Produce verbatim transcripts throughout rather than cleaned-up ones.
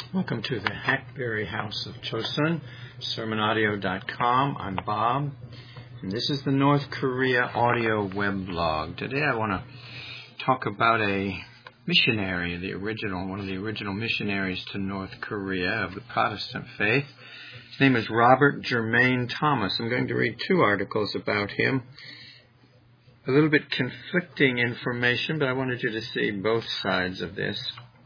Welcome to the Hackberry House of Chosun, sermon audio dot com. I'm Bob, and this is the North Korea audio weblog. Today I want to talk about a missionary, the original, one of the original missionaries to North Korea of the Protestant faith. His name is Robert Jermaine Thomas. I'm going to read two articles about him. A little bit conflicting information, but I wanted you to see both sides of this.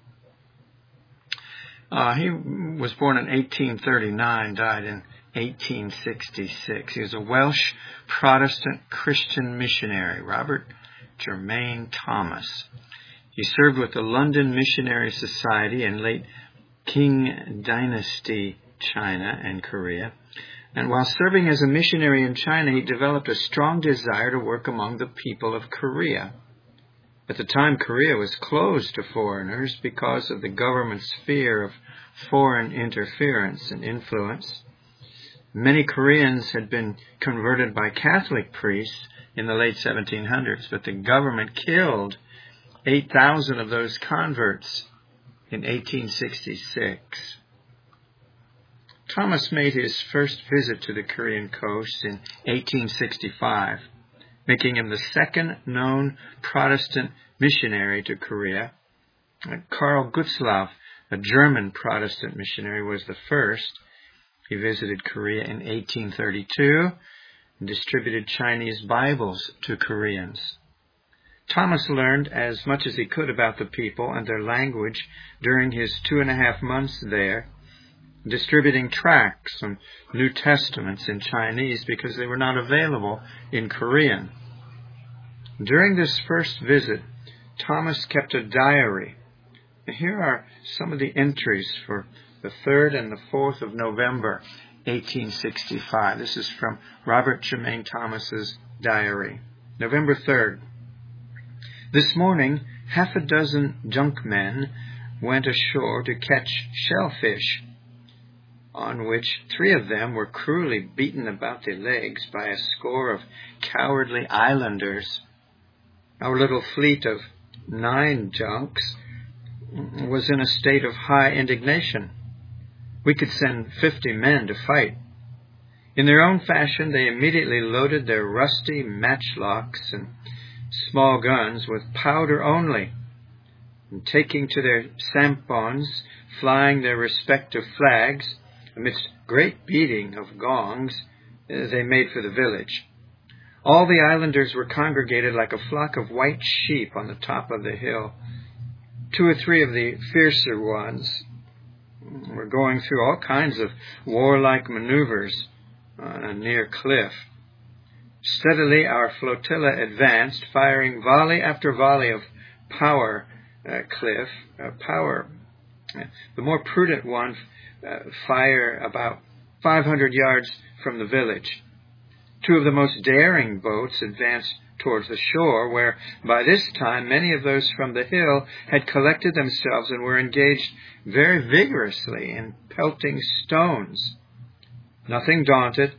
Uh, he was born in eighteen thirty-nine, died in eighteen sixty-six. He was a Welsh Protestant Christian missionary, Robert Jermaine Thomas. He served with the London Missionary Society in late Qing Dynasty China and Korea. And while serving as a missionary in China, he developed a strong desire to work among the people of Korea. At the time, Korea was closed to foreigners because of the government's fear of foreign interference and influence. Many Koreans had been converted by Catholic priests in the late seventeen hundreds, but the government killed eight thousand of those converts in eighteen sixty-six. Thomas made his first visit to the Korean coast in eighteen sixty-five. Making him the second known Protestant missionary to Korea. Karl Gutzlaff, a German Protestant missionary, was the first. He visited Korea in eighteen thirty-two and distributed Chinese Bibles to Koreans. Thomas learned as much as he could about the people and their language during his two and a half months there, distributing tracts and New Testaments in Chinese because they were not available in Korean. During this first visit, Thomas kept a diary. Here are some of the entries for the third and the fourth of November, eighteen sixty-five. This is from Robert Jermaine Thomas's diary. November third. This morning, half a dozen junkmen went ashore to catch shellfish, on which three of them were cruelly beaten about the legs by a score of cowardly islanders. Our little fleet of nine junks was in a state of high indignation. We could send fifty men to fight. In their own fashion, they immediately loaded their rusty matchlocks and small guns with powder only, and taking to their sampans, flying their respective flags, amidst great beating of gongs, they made for the village. All the islanders were congregated like a flock of white sheep on the top of the hill. Two or three of the fiercer ones were going through all kinds of warlike maneuvers on a near cliff. Steadily our flotilla advanced, firing volley after volley of power uh, cliff, uh, power. The more prudent one uh, fire about five hundred yards from the village. Two of the most daring boats advanced towards the shore, where by this time many of those from the hill had collected themselves and were engaged very vigorously in pelting stones. Nothing daunted,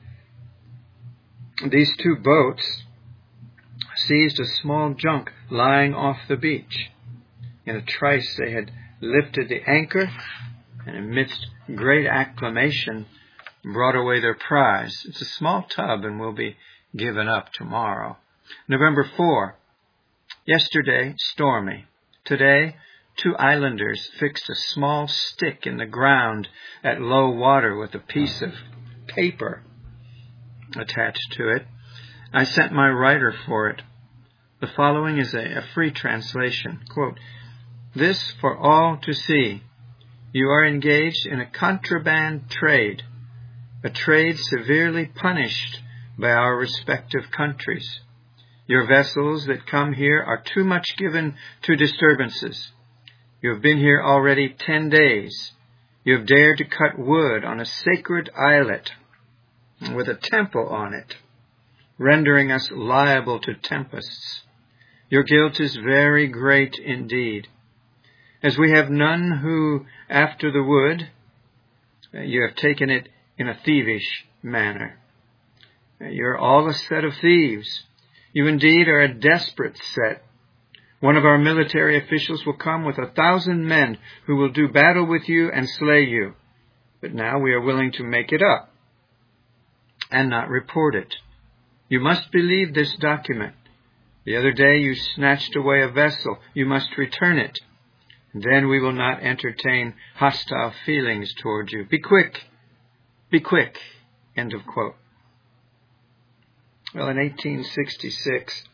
these two boats seized a small junk lying off the beach. In a trice they had lifted the anchor, and amidst great acclamation brought away their prize. It's a small tub and will be given up tomorrow. November fourth. Yesterday, stormy. Today, two islanders fixed a small stick in the ground at low water with a piece of paper attached to it. I sent my writer for it. The following is a, a free translation. Quote, "This for all to see. You are engaged in a contraband trade, a trade severely punished by our respective countries. Your vessels that come here are too much given to disturbances. You have been here already ten days. You have dared to cut wood on a sacred islet with a temple on it, rendering us liable to tempests. Your guilt is very great indeed. As we have none who, after the wood, you have taken it in a thievish manner. You are all a set of thieves. You indeed are a desperate set. One of our military officials will come with a thousand men who will do battle with you and slay you. But now we are willing to make it up and not report it. You must believe this document. The other day you snatched away a vessel. You must return it. Then we will not entertain hostile feelings toward you. Be quick. Be quick. End of quote. Well, in eighteen sixty-six,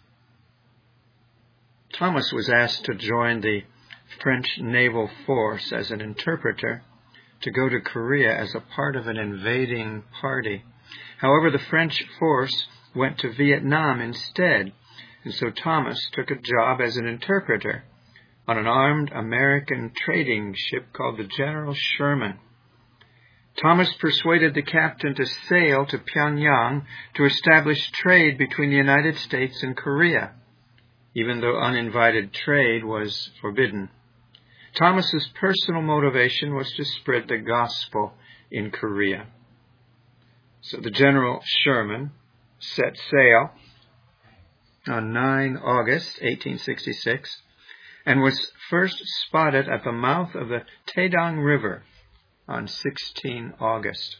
Thomas was asked to join the French naval force as an interpreter to go to Korea as a part of an invading party. However, the French force went to Vietnam instead, and so Thomas took a job as an interpreter on an armed American trading ship called the General Sherman. Thomas persuaded the captain to sail to Pyongyang to establish trade between the United States and Korea, even though uninvited trade was forbidden. Thomas's personal motivation was to spread the gospel in Korea. So the General Sherman set sail on the ninth of August, eighteen sixty-six, and was first spotted at the mouth of the Taedong River on the sixteenth of August.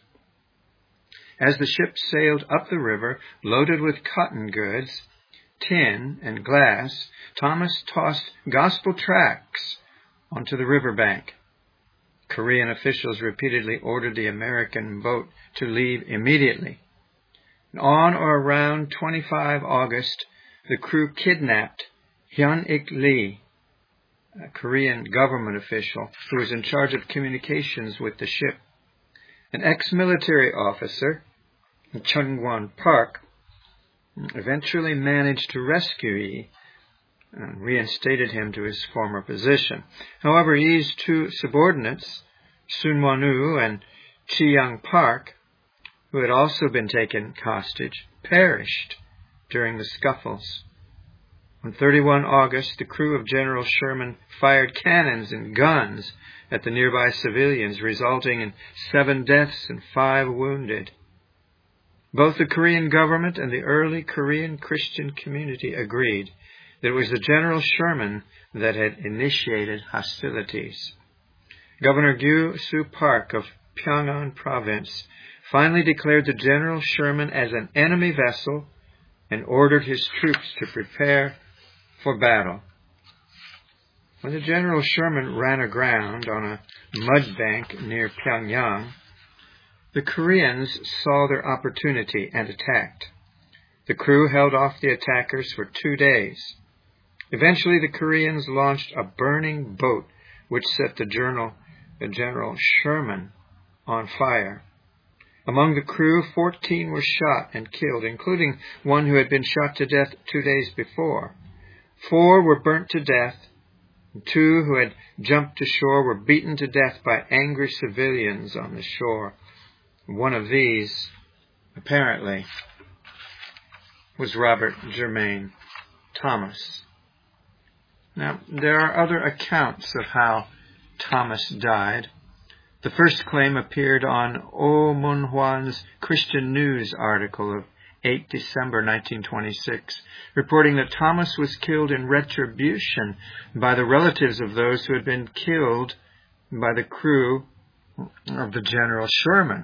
As the ship sailed up the river, loaded with cotton goods, tin, and glass, Thomas tossed gospel tracts onto the riverbank. Korean officials repeatedly ordered the American boat to leave immediately. On or around the twenty-fifth of August, the crew kidnapped Hyun-ik Lee, a Korean government official who was in charge of communications with the ship. An ex-military officer, Chung-Won Park, eventually managed to rescue Yi and reinstated him to his former position. However, Yi's two subordinates, Sun Won-woo and Chi-young Park, who had also been taken hostage, perished during the scuffles. On the thirty-first of August, the crew of General Sherman fired cannons and guns at the nearby civilians, resulting in seven deaths and five wounded. Both the Korean government and the early Korean Christian community agreed that it was the General Sherman that had initiated hostilities. Governor Gyu Soo Park of Pyongan Province finally declared the General Sherman as an enemy vessel and ordered his troops to prepare for battle. When the General Sherman ran aground on a mud bank near Pyongyang, the Koreans saw their opportunity and attacked. The crew held off the attackers for two days. Eventually, the Koreans launched a burning boat which set the, journal, the General Sherman on fire. Among the crew, fourteen were shot and killed, including one who had been shot to death two days before. Four were burnt to death, and two who had jumped to shore were beaten to death by angry civilians on the shore. One of these, apparently, was Robert Germain Thomas. Now, there are other accounts of how Thomas died. The first claim appeared on Oh Mun-hwan's Christian News article of the eighth of December nineteen twenty-six, reporting that Thomas was killed in retribution by the relatives of those who had been killed by the crew of the General Sherman.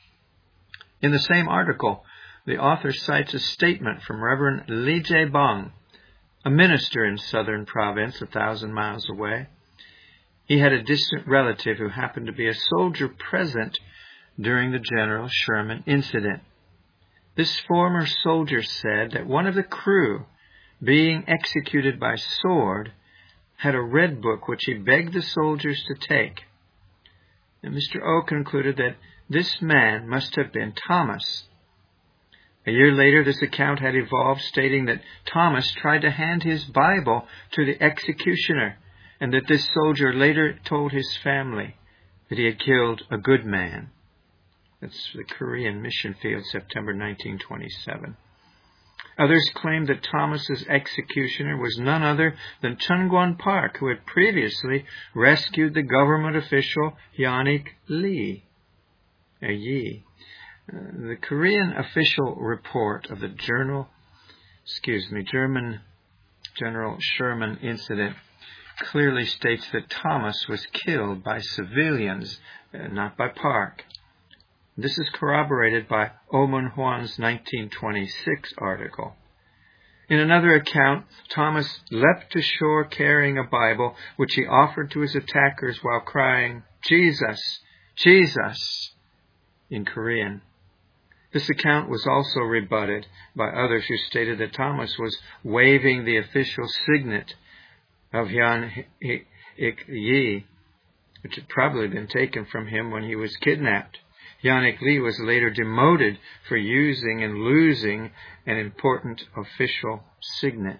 In the same article, the author cites a statement from Reverend Lee Jae-bong, a minister in southern province a thousand miles away. He had a distant relative who happened to be a soldier present during the General Sherman incident. This former soldier said that one of the crew, being executed by sword, had a red book which he begged the soldiers to take. And Mister O concluded that this man must have been Thomas. A year later, this account had evolved, stating that Thomas tried to hand his Bible to the executioner, and that this soldier later told his family that he had killed a good man. That's the Korean mission field, September nineteen twenty-seven. Others claimed that Thomas's executioner was none other than Chung-Won Park, who had previously rescued the government official Hyun-ik Lee. Uh, Yi. Uh, the Korean official report of the journal, excuse me, German General Sherman incident clearly states that Thomas was killed by civilians, uh, not by Park. This is corroborated by Oman Juan's nineteen twenty-six article. In another account, Thomas leapt to shore carrying a Bible, which he offered to his attackers while crying, "Jesus, Jesus," in Korean. This account was also rebutted by others who stated that Thomas was waving the official signet of Hyun Ik Yi, which had probably been taken from him when he was kidnapped. Hyun Ik Lee was later demoted for using and losing an important official signet.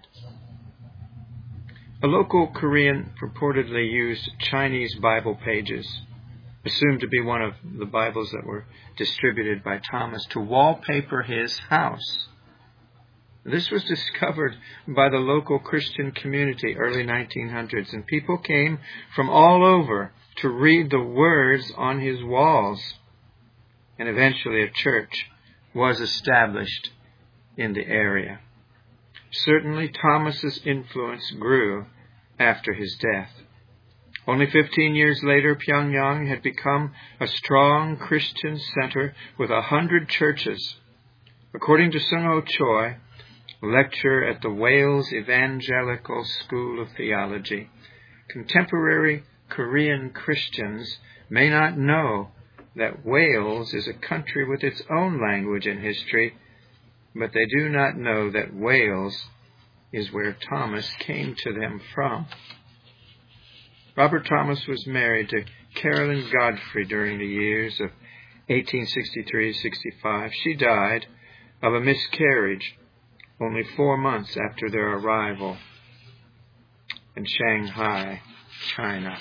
A local Korean purportedly used Chinese Bible pages, assumed to be one of the Bibles that were distributed by Thomas, to wallpaper his house. This was discovered by the local Christian community early nineteen hundreds, and people came from all over to read the words on his walls. And eventually a church was established in the area. Certainly Thomas's influence grew after his death. Only fifteen years later, Pyongyang had become a strong Christian center with a hundred churches. According to Sung Ho Choi, lecturer at the Wales Evangelical School of Theology, contemporary Korean Christians may not know that Wales is a country with its own language and history, but they do not know that Wales is where Thomas came to them from. Robert Thomas was married to Carolyn Godfrey during the years of eighteen sixty-three to sixty-five. She died of a miscarriage only four months after their arrival in Shanghai, China.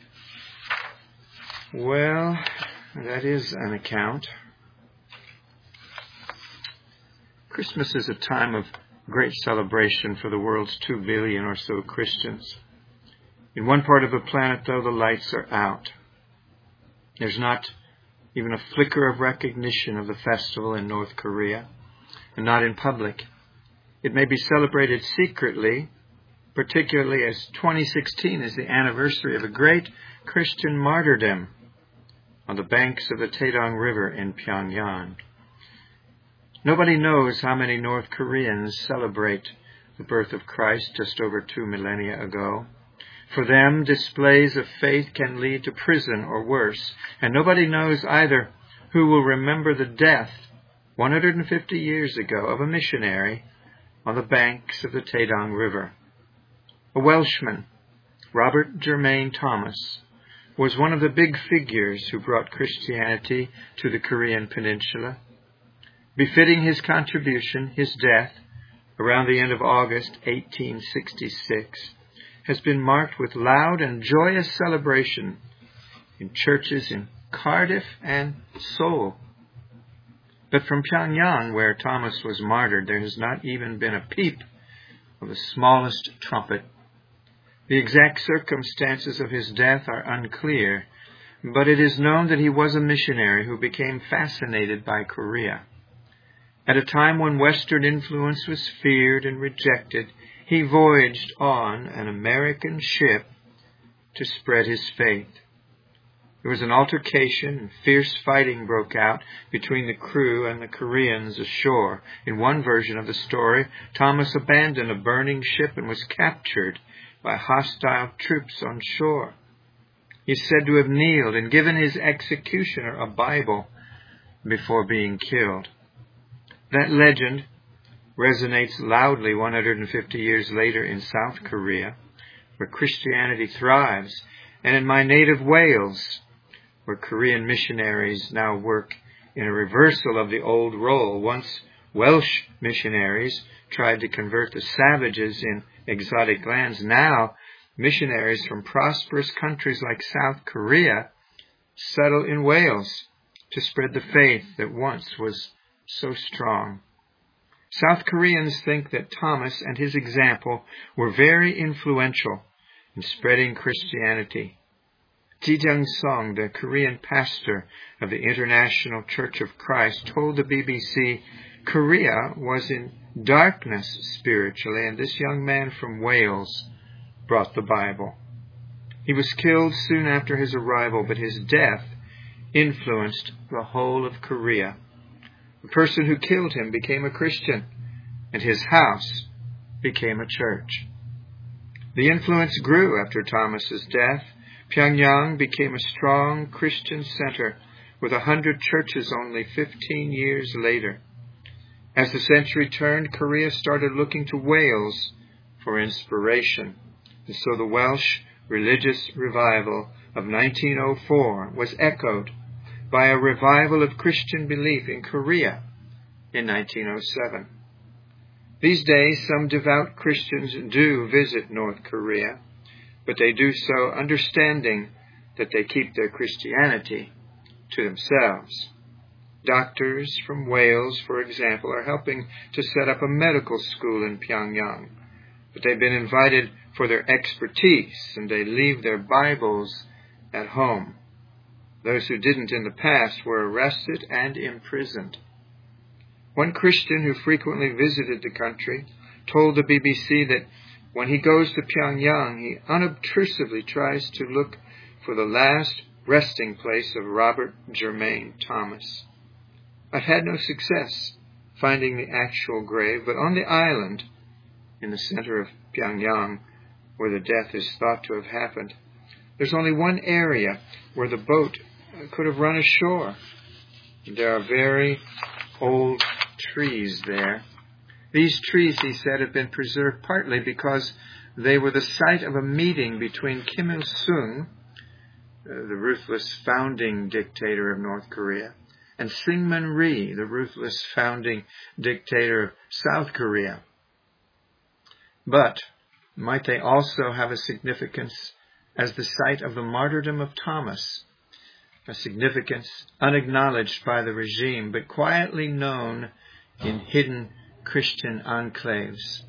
Well, that is an account. Christmas is a time of great celebration for the world's two billion or so Christians. In one part of the planet, though, the lights are out. There's not even a flicker of recognition of the festival in North Korea, and not in public. It may be celebrated secretly, particularly as twenty sixteen is the anniversary of a great Christian martyrdom on the banks of the Taedong River in Pyongyang. Nobody knows how many North Koreans celebrate the birth of Christ just over two millennia ago. For them, displays of faith can lead to prison or worse, and nobody knows either who will remember the death one hundred fifty years ago of a missionary on the banks of the Taedong River. A Welshman, Robert Germain Thomas, was one of the big figures who brought Christianity to the Korean peninsula. Befitting his contribution, his death, around the end of August eighteen sixty-six, has been marked with loud and joyous celebration in churches in Cardiff and Seoul. But from Pyongyang, where Thomas was martyred, there has not even been a peep of the smallest trumpet. The exact circumstances of his death are unclear, but it is known that he was a missionary who became fascinated by Korea. At a time when Western influence was feared and rejected, he voyaged on an American ship to spread his faith. There was an altercation, and fierce fighting broke out between the crew and the Koreans ashore. In one version of the story, Thomas abandoned a burning ship and was captured by hostile troops on shore. He is said to have kneeled and given his executioner a Bible before being killed. That legend resonates loudly one hundred fifty years later in South Korea, where Christianity thrives, and in my native Wales, where Korean missionaries now work in a reversal of the old role. Once Welsh missionaries tried to convert the savages in exotic lands. Now missionaries from prosperous countries like South Korea settle in Wales to spread the faith that once was so strong. South Koreans think that Thomas and his example were very influential in spreading Christianity. Ji Jung-sung, the Korean pastor of the International Church of Christ, told the B B C Korea was in darkness spiritually, and this young man from Wales brought the Bible. He was killed soon after his arrival, but his death influenced the whole of Korea. The person who killed him became a Christian, and his house became a church. The influence grew after Thomas's death. Pyongyang became a strong Christian center with a hundred churches only fifteen years later. As the century turned, Korea started looking to Wales for inspiration. And so the Welsh religious revival of nineteen oh four was echoed by a revival of Christian belief in Korea in nineteen oh seven. These days, some devout Christians do visit North Korea, but they do so understanding that they keep their Christianity to themselves. Doctors from Wales, for example, are helping to set up a medical school in Pyongyang, but they've been invited for their expertise, and they leave their Bibles at home. Those who didn't in the past were arrested and imprisoned. One Christian who frequently visited the country told the B B C that when he goes to Pyongyang, he unobtrusively tries to look for the last resting place of Robert Jermain Thomas. I've had no success finding the actual grave, but on the island in the center of Pyongyang, where the death is thought to have happened, there's only one area where the boat could have run ashore. There are very old trees there. These trees, he said, have been preserved partly because they were the site of a meeting between Kim Il-sung, uh, the ruthless founding dictator of North Korea, and Syngman Rhee, the ruthless founding dictator of South Korea. But might they also have a significance as the site of the martyrdom of Thomas, a significance unacknowledged by the regime, but quietly known in hidden Christian enclaves.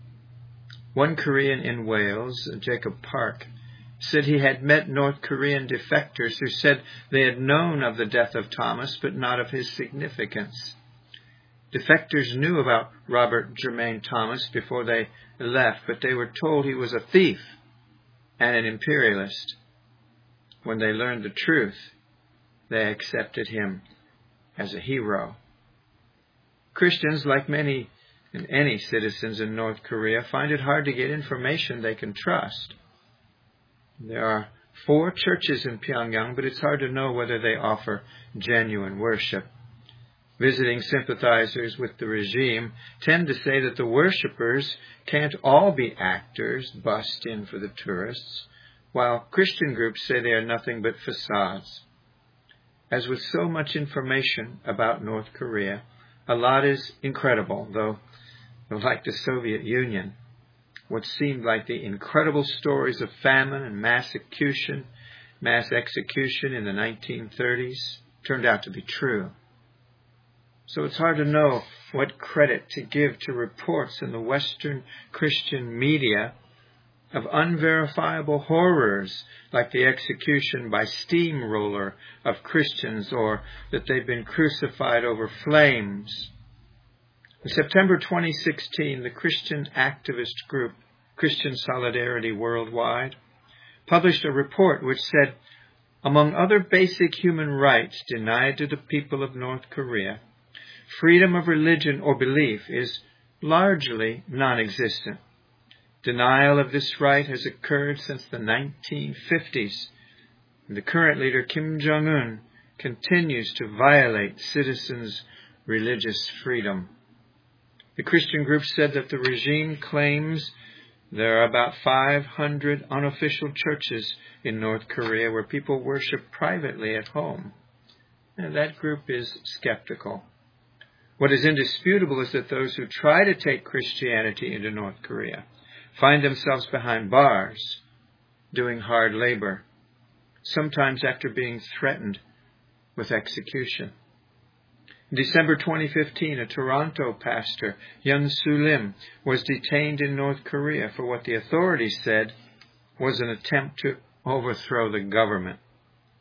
One Korean in Wales, Jacob Park, said he had met North Korean defectors who said they had known of the death of Thomas, but not of his significance. Defectors knew about Robert Jermain Thomas before they left, but they were told he was a thief and an imperialist. When they learned the truth, they accepted him as a hero. Christians, like many and any citizens in North Korea, find it hard to get information they can trust. There are four churches in Pyongyang, but it's hard to know whether they offer genuine worship. Visiting sympathizers with the regime tend to say that the worshippers can't all be actors bussed in for the tourists, while Christian groups say they are nothing but facades. As with so much information about North Korea, a lot is incredible, though, like the Soviet Union, what seemed like the incredible stories of famine and mass execution, mass execution in the nineteen thirties turned out to be true. So it's hard to know what credit to give to reports in the Western Christian media of unverifiable horrors like the execution by steamroller of Christians, or that they've been crucified over flames. In September twenty sixteen, the Christian activist group Christian Solidarity Worldwide published a report which said, among other basic human rights denied to the people of North Korea, freedom of religion or belief is largely non-existent. Denial of this right has occurred since the nineteen fifties, and the current leader, Kim Jong-un, continues to violate citizens' religious freedom. The Christian group said that the regime claims there are about five hundred unofficial churches in North Korea where people worship privately at home. And that group is skeptical. What is indisputable is that those who try to take Christianity into North Korea find themselves behind bars, doing hard labor, sometimes after being threatened with execution. In December twenty fifteen, a Toronto pastor, Young Soo Lim, was detained in North Korea for what the authorities said was an attempt to overthrow the government.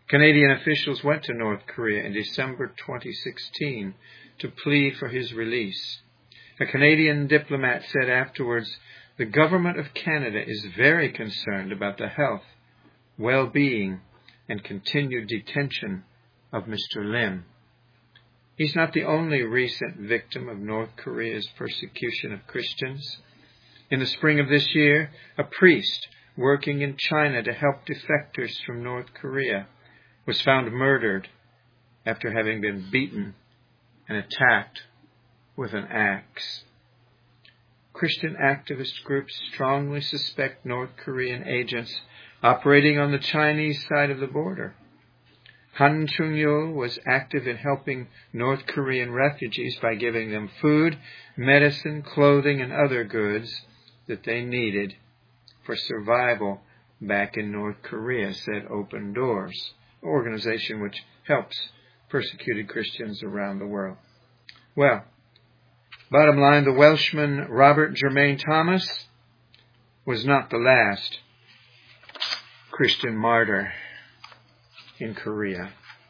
Canadian officials went to North Korea in December twenty sixteen to plead for his release. A Canadian diplomat said afterwards, "The government of Canada is very concerned about the health, well-being, and continued detention of Mister Lim." He's not the only recent victim of North Korea's persecution of Christians. In the spring of this year, a priest working in China to help defectors from North Korea was found murdered after having been beaten and attacked with an axe. Christian activist groups strongly suspect North Korean agents operating on the Chinese side of the border. Han Chung-yul was active in helping North Korean refugees by giving them food, medicine, clothing, and other goods that they needed for survival back in North Korea, said Open Doors, an organization which helps persecuted Christians around the world. Well, bottom line, the Welshman Robert Germain Thomas was not the last Christian martyr in Korea.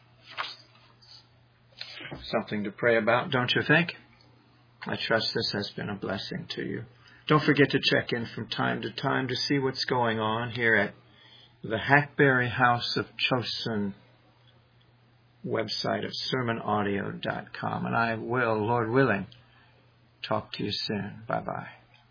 Something to pray about, don't you think? I trust this has been a blessing to you. Don't forget to check in from time to time to see what's going on here at the Hackberry House of Chosun website of sermon audio dot com. And I will, Lord willing, talk to you soon. Bye-bye.